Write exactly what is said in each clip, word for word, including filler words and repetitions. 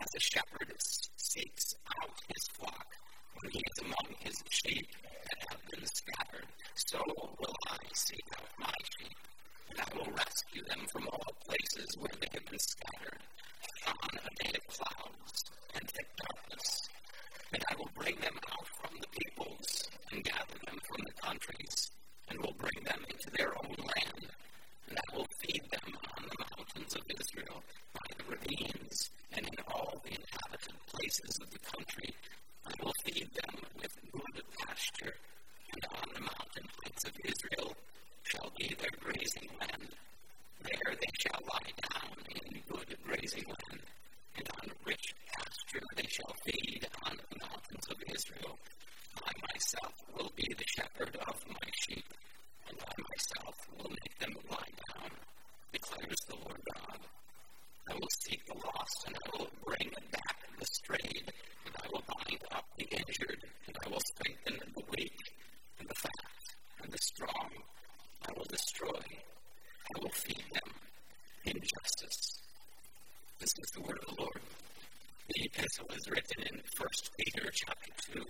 as a shepherd seeks out his flock when he is among his sheep that have been scattered, so will I seek out my sheep, and I will rescue them from all places where they have been scattered on a day of clouds and thick darkness. And I will bring them out from the peoples and gather them from the countries, and will bring them into their own land. And I will feed them on the mountains of Israel, by the ravines, and in all the inhabited places of the country. I will feed them with good pasture, and on the mountain heights of Israel shall be their grazing land. There they shall lie down in good grazing land, and on rich pasture they shall feed on the mountains of Israel. I myself will be the shepherd of my sheep, and I myself will make them lie down, declares the Lord God. I will seek the lost, and I will bring back the strayed, and I will bind up the injured, and I will strengthen the weak, and the fat, and the strong. I will destroy. I will feed them in justice. This is the word of the Lord. The epistle is written in First Peter chapter two.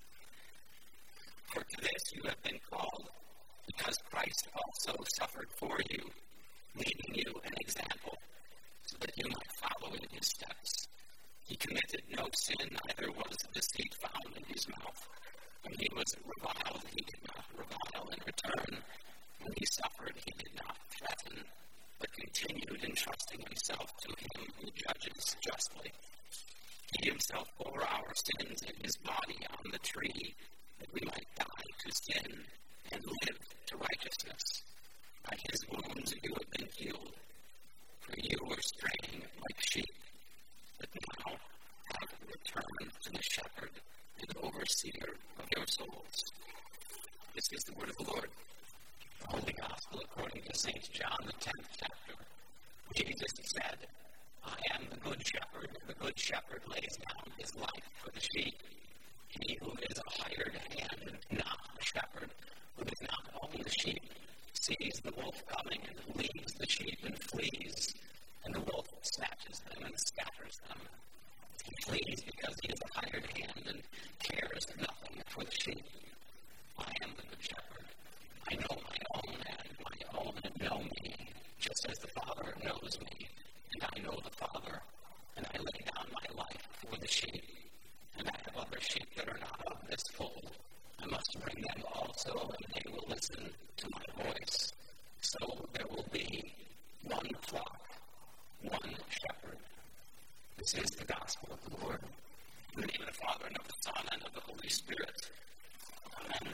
For to this you have been called, because Christ also suffered for you, leaving you an example, so that you might follow in his steps. He committed no sin, neither was deceit found in his mouth. When he was reviled, he did not revile in return. When he suffered, he did not threaten, but continued entrusting himself to him who judges justly. He himself bore our sins in his body on the tree, that we might die to sin and live to righteousness. By his wounds you have been healed, for you were straying like sheep, but now have returned to the shepherd and overseer of your souls. This is the word of the Lord. The Holy Gospel according to Saint John, the tenth chapter. Jesus said, I am the good shepherd. The good shepherd lays down his life for the sheep. He who is a hired hand, not a shepherd, who does not own the sheep, sees the wolf coming and leaves the sheep and flees, and the wolf snatches them and scatters them. He flees because he is a hired hand and cares nothing for the sheep. I am the good shepherd. I know my own, and my own know me, just as the Father knows me, and I know the Father, and I lay down my life for the sheep. And I have other sheep that are not of this fold. I must bring them also, and they will listen to my voice. So there will be one flock, one shepherd. This is the gospel of the Lord. In the name of the Father, and of the Son, and of the Holy Spirit. Amen.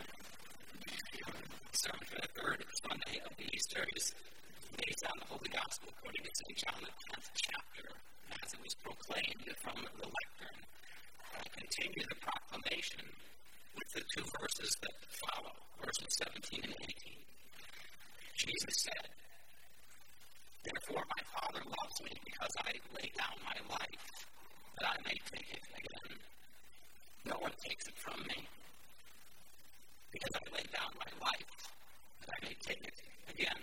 The sermon for the third Sunday of the Easter is based on the Holy Gospel according to Saint John, the tenth chapter, as it was proclaimed from the lectern. I continue the proclamation with the two verses that follow, verses seventeen and eighteen. Jesus said, Therefore my Father loves me, because I lay down my life, that I may take it again. No one takes it from me, because I lay down my life, that I may take it again.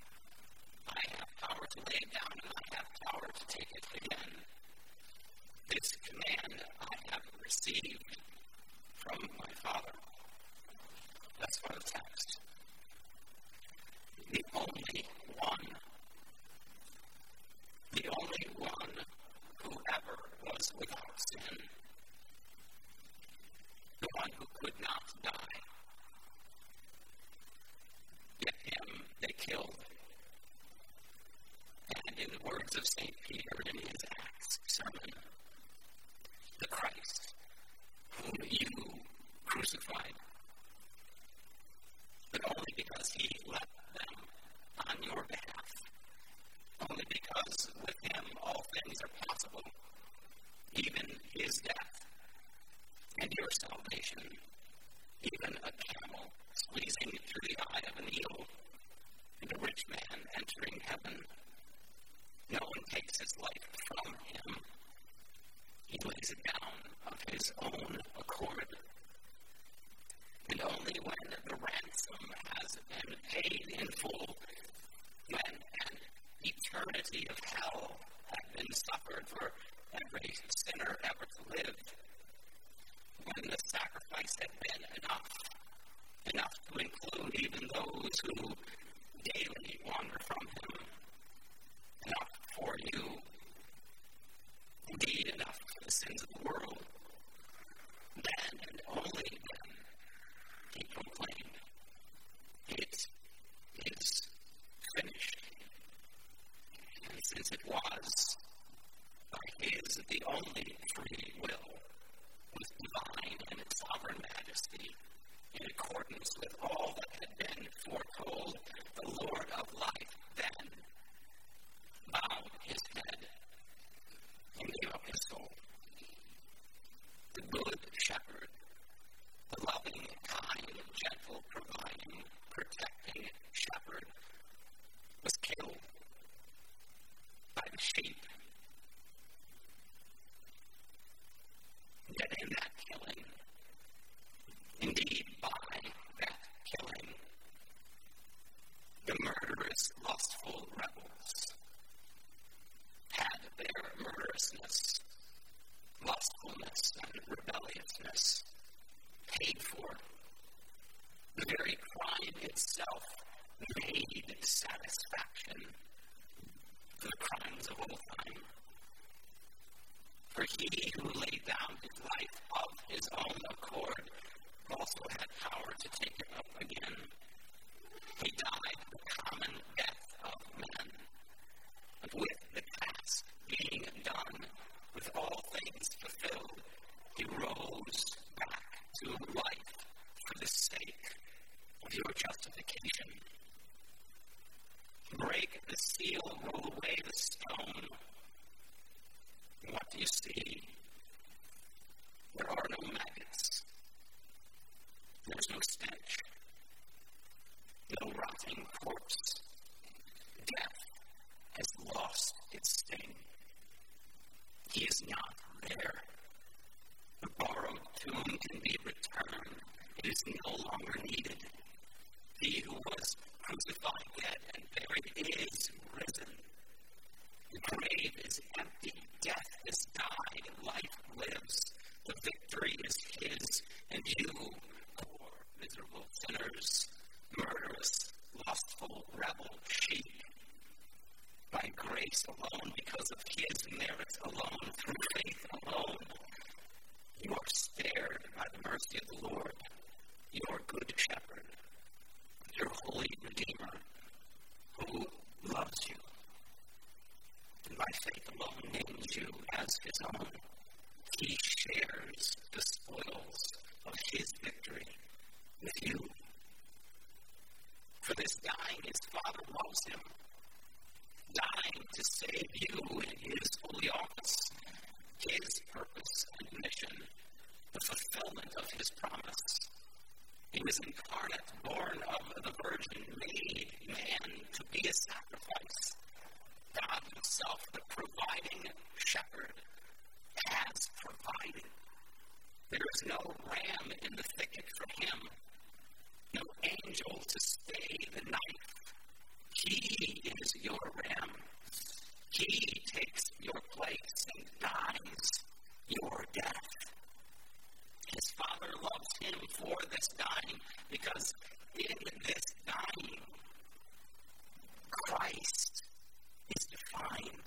I have power to lay it down, and I have power to take it again. This command I have received from my Father. That's for the text. The only one, the only one who ever was without sin, the one who could not die. Yet him they killed. And in the words of Saint Peter in his Acts sermon, the Christ, whom you crucified, but only because he left them on your behalf, only because with him all things are possible, even his death and your salvation, even a camel squeezing through the eye of a needle, and a rich man entering heaven. No one takes his life from him. He lays it down of his own accord. And only when the ransom has been paid in full, when an eternity of hell had been suffered for every sinner ever to live, when the sacrifice had been enough, enough to include even those who daily wander from him, enough for you, indeed enough for the sins of the world. Then and only then he proclaimed, "It is finished." And since it was by his the only free will, with divine and sovereign majesty, in accordance with all that had been foretold, the Lord of life then bowed his head and gave up his soul. The good shepherd, the loving, kind, gentle, providing, protecting shepherd, was killed by the sheep. Yet in that killing, indeed by that killing, the murderous, lustful rebels had their murderousness, lustfulness, and rebelliousness paid for. The very crime itself made satisfaction for the crimes of old time. For he who laid down his life of his own accord also had power to take it up again. He died the common death of men, and with the task being done, with all things fulfilled, he rose back to life for the sake of your justification. Break the seal, roll away the stone. What do you see? There are no maggots. There's no stench. No rotting corpse. Death has lost its sting. He is not there. The borrowed tomb can be returned. It is no longer needed. He who was crucified, dead, and buried is risen. The grave is empty. Death has died. Life lives. The victory is his. And you, poor, miserable sinners, murderous, lustful, rebel sheep, by grace alone, because of his merits alone, through faith alone, you are spared by the mercy of the Lord, your good shepherd, your holy Redeemer, who loves you, and by faith alone names you as his own. He shares the spoils of his victory with you. For this dying, his Father loves him, dying to save you in his holy office, his purpose and mission, the fulfillment of his promise. He was incarnate, born of the Virgin, made man to be a sacrifice. God himself, the providing shepherd, has provided. There is no ram in the thicket for him, no angel to stay the knife. He is your ram. He takes your place and dies your death. His Father loves him for this dying, because in this dying, Christ is defined.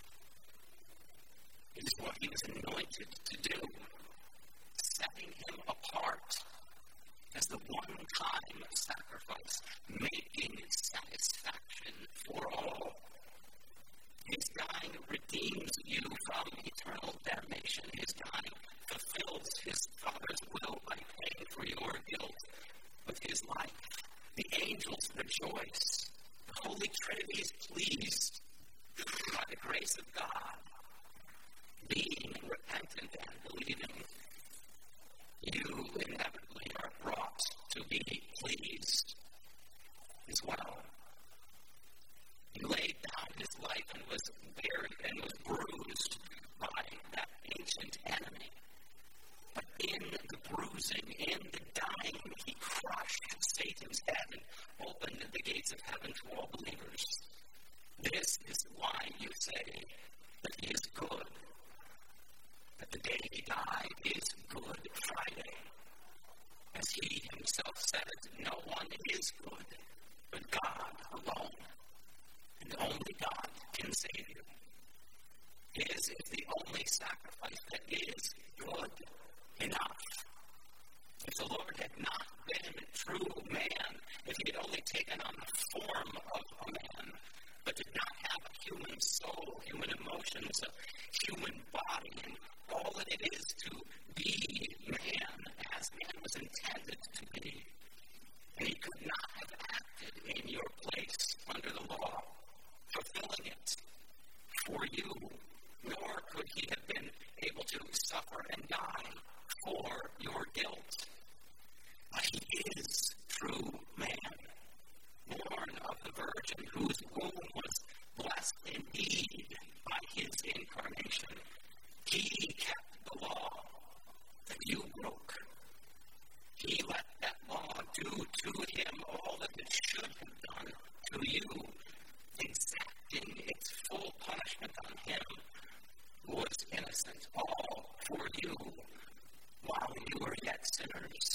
It is what he was anointed to do, setting him apart as the one-time sacrifice, making satisfaction for all. His dying redeems you from eternal damnation. His dying fulfills his Father's will by paying for your guilt with his life. The angels rejoice. The Holy Trinity is pleased. By the grace of God, being repentant and believing, you inevitably are brought to be pleased as well. He laid down his life and was buried and was bruised by that ancient enemy. But in the bruising, in the dying, he crushed Satan's head and opened the gates of heaven to all believers. This is why you say that he is good. is good, but God alone, and only God can save you. His is the only sacrifice that is good enough. If the Lord had not been true man, if he had only taken on the form of a man, but did not have a human soul, human emotions, a human body, and all that it is to be man as man was intended to be, and he could not have acted in your place under the law, fulfilling it for you, nor could he have been able to suffer and die for your guilt. But he is true man, born of the Virgin, whose womb was blessed indeed by his incarnation. He kept the law that you broke. He let that law do to him all that it should have done to you, exacting its full punishment on him who was innocent, all for you, while you were yet sinners.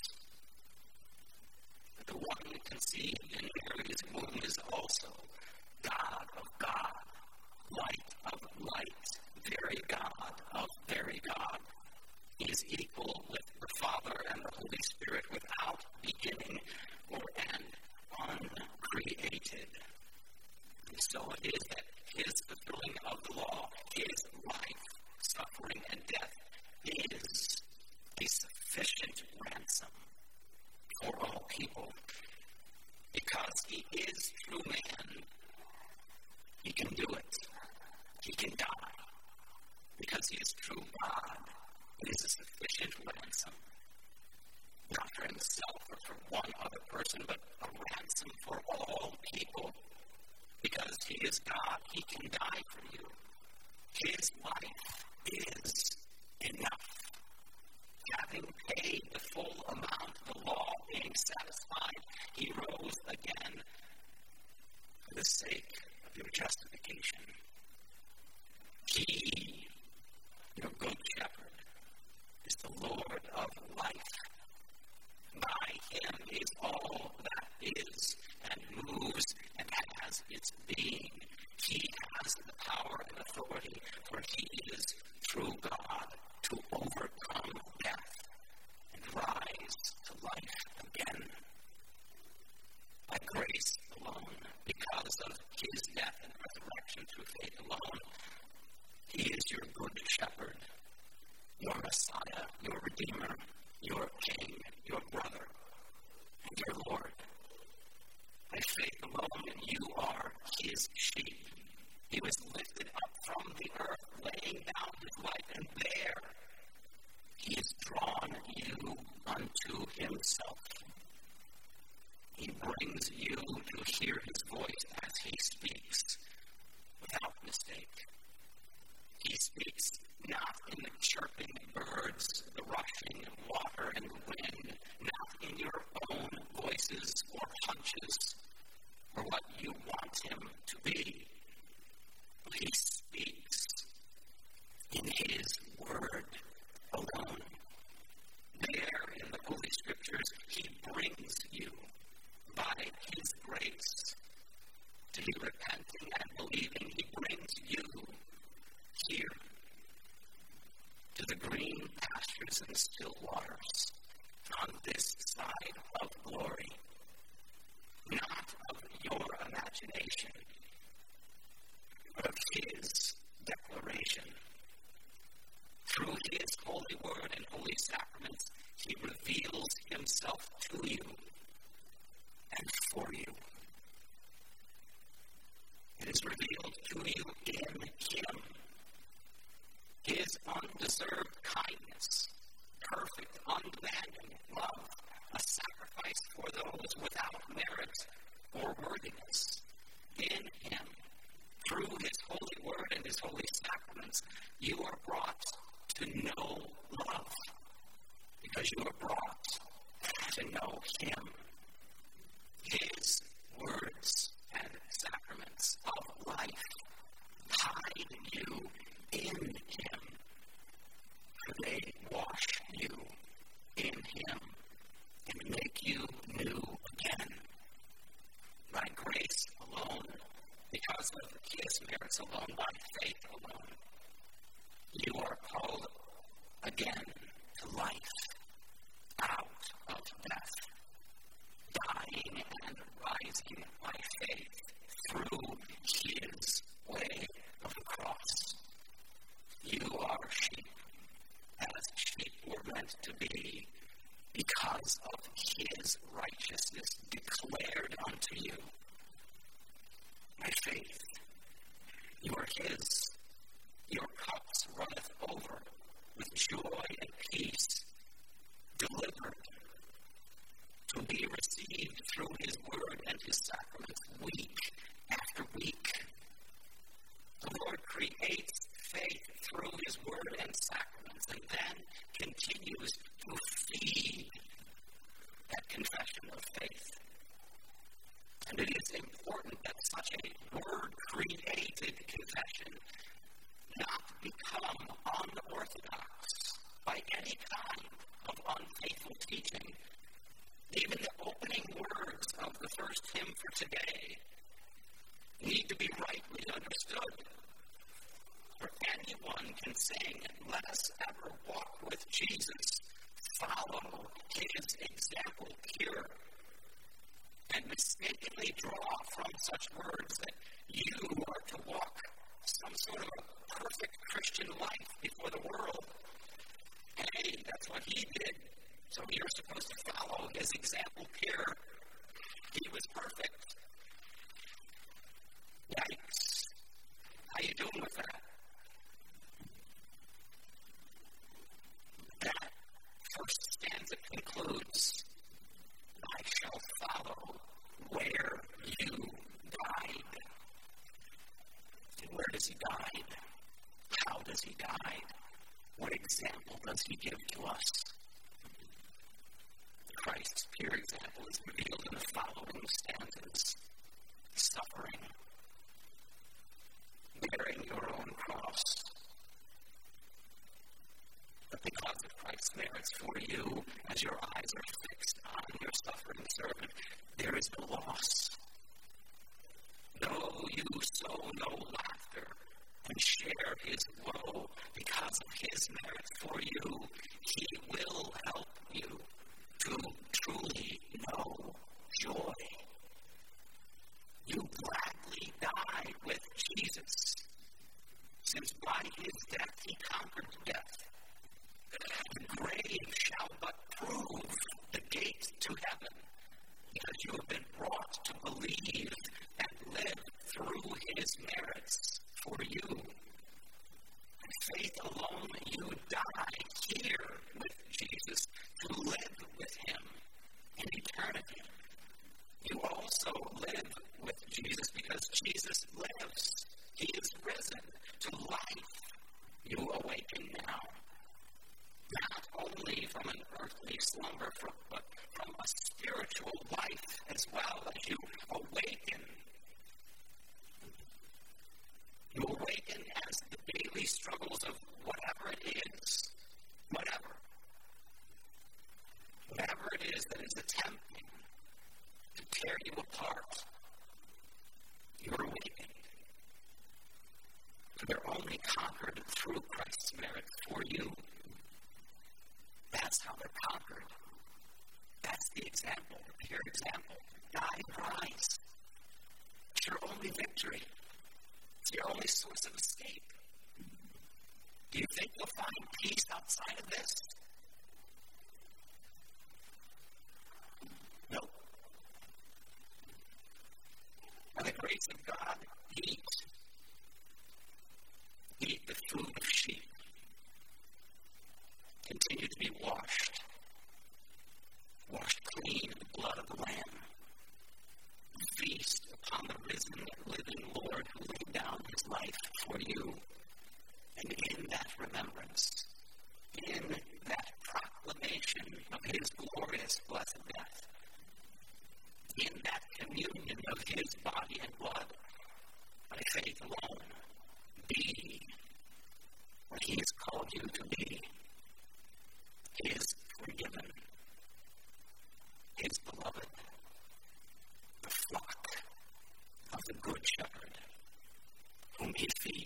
The one conceived in Mary's womb is also God of God, light of light, very God of very God. He is equal with the Father and the Holy Spirit without beginning or end, uncreated. And so it is that his fulfilling of the law, his life, suffering, and death is a sufficient ransom for all people. Because he is true man, he can do it. He can die. Because he is true God, it is a sufficient ransom. Not for himself or for one other person, but a ransom for all people. Because he is God, he can die for you. His life is enough. Having paid the full amount, the law being satisfied, he rose again for the sake of your justification. He, your good shepherd, is the Lord of life. By him is all that is and moves and has its being. He has the power and authority, for he is true God, to overcome death and rise to life again. By grace alone, because of his death and resurrection through faith alone, he is your good shepherd, your Messiah, your Redeemer, your King, your brother, and your Lord. By faith alone, you are his sheep. He was lifted up from the earth, laying down his life, and there he has drawn you unto himself. He brings you to hear his voice as he speaks, without mistake. He speaks not in the chirping birds, the rushing water and wind, not in your own voices or hunches, or what you want him to be. He speaks in his word alone. There in the Holy Scriptures, he brings you by his grace to be repenting and believing. He brings you here to the green pastures and still waters on this side of glory, not of your imagination, but of his declaration. Through his holy word and holy sacraments, he reveals himself to you and for you. It is revealed to you in him. His undeserved kindness, perfect, undemanding love, a sacrifice for those without merit or worthiness. In him, through his holy word and his holy sacraments, you are brought to know love, because you are brought to know him. His words and sacraments of life hide you in him, for they wash you in him and make you new again called again to life out of death, dying and rising by faith through his way of the cross. You are sheep, as sheep were meant to be, because of his righteousness declared unto you. By faith, you are his. Your cups runneth over with joy and peace, delivered to be received through his word and his sacraments week after week. The Lord creates faith through his word and sacraments and then continues to feed that confession of faith. And it is important that such a word-created confession not become unorthodox by any kind of unfaithful teaching. Even the opening words of the first hymn for today need to be rightly understood. For anyone can sing, "Let us ever walk with Jesus, follow his example pure," and mistakenly draw from such words that you are to walk some sort of a perfect Christian life before the world. Hey, that's what he did, so you're supposed to follow his example pure. He was perfect. Yikes. How you doing with that? That first stanza concludes, "I shall follow where you died." And where does he die? How does he die? What example does he give to us? Christ's pure example is revealed in the following stanzas: suffering, bearing your own cross. But because of Christ's merits for you, as your eyes are fixed on your suffering servant, there is no loss. Though you sow no laughter and share his woe, because of his merits for you, he will help you to truly know joy. You gladly die with Jesus, since by his death he conquered death. The grave shall but prove the gate to heaven, because you have been brought to believe and live through his merits for you. By faith alone you die here with Jesus to live with him in eternity. You also live with Jesus because Jesus lives. He is risen to life. You awaken now, not only from an earthly slumber, but from a spiritual life as well, as you awaken. You awaken as the daily struggles of whatever it is, whatever, whatever it is that is attempting to tear you apart, you're awakened. They're only conquered through Christ's merit for you. That's how they're conquered. That's the example, the pure example. Die and rise. It's your only victory. It's your only source of escape. Do you think you'll find peace outside of this? No. By the grace of God, eat. Eat the food of sheep. Continue to be washed. Washed clean in the blood of the Lamb. Feast upon the risen, living Lord who laid down his life for you. And in that remembrance, in that proclamation of his glorious blessed death, in that communion of his body and blood, by faith alone, be what he has called you to be. His forgiven, his beloved, the flock of the Good Shepherd, whom he feeds.